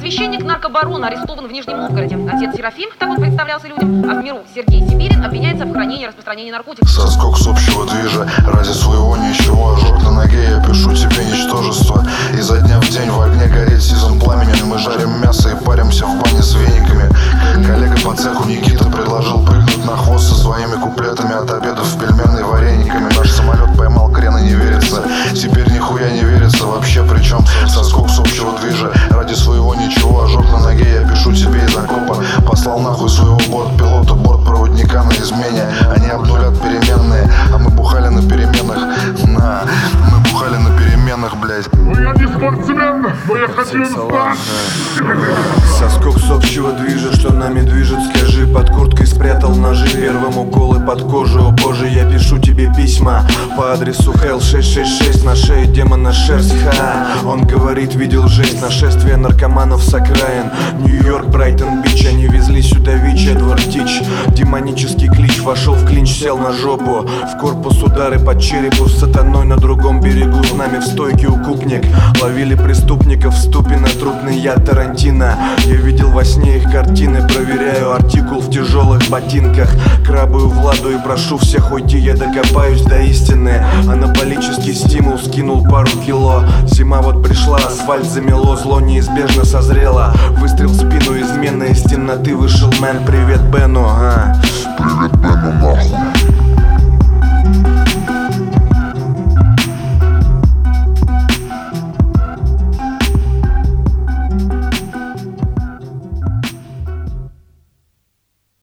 Священник наркобарон арестован в Нижнем Новгороде. Отец Серафим, так он представлялся людям, а в миру Сергей Сибирин обвиняется в хранении и распространении наркотиков. Соскок с общего движа, ради своего ничего. Ожог на ноге, я пишу тебе ничтожество. Изо дня в день в огне гореть сезон пламени. Мы жарим мясо и паримся в бане с вениками. Коллега по цеху Никита предложил прыгнуть на хвост со своими куплетами от обедов в пельменной варениками. Наш самолет поймал крен и не верится. Теперь нихуя не верится вообще, причем соскок с общего движа, ради своего ничего. Ожог на ноге, я пишу тебе из окопа. Послал нахуй своего бортпилота, бортпроводника на измене. Они обнулят переменные, а мы бухали на переменах. Мы бухали на переменах, блять. Я не спортсмен, но я хочу стать. Соскок с общего движа, что нами движет, скажи. Под курткой спрятал ножи, первым уколы под кожу. О боже, я пишу тебе письма по адресу Hell 666. На шее демона шерсть, Он говорит, видел жесть, нашествие наркоманов с окраин. Нью-Йорк, Брайтон, Бич. Они везли сюда ВИЧ, Эдвард Тич. Демонический клич, вошел в клинч, сел на жопу. В корпус удары по черепу, с сатаной на другом берегу. С нами в стойке укупник. Ловили преступников в ступе на трупный яд Тарантино. Я видел во сне их картины, проверяю артикул в тяжелых ботинках. Крабаю Владу и прошу всех уйти, я докопаюсь до истины. Анаболический стимул скинул пару кило. Зима вот пришла, асфальт замело, зло неизбежно созрело. Выстрел в спину, измена из темноты вышел мэн. Привет Бену, Привет Бену, нахуй.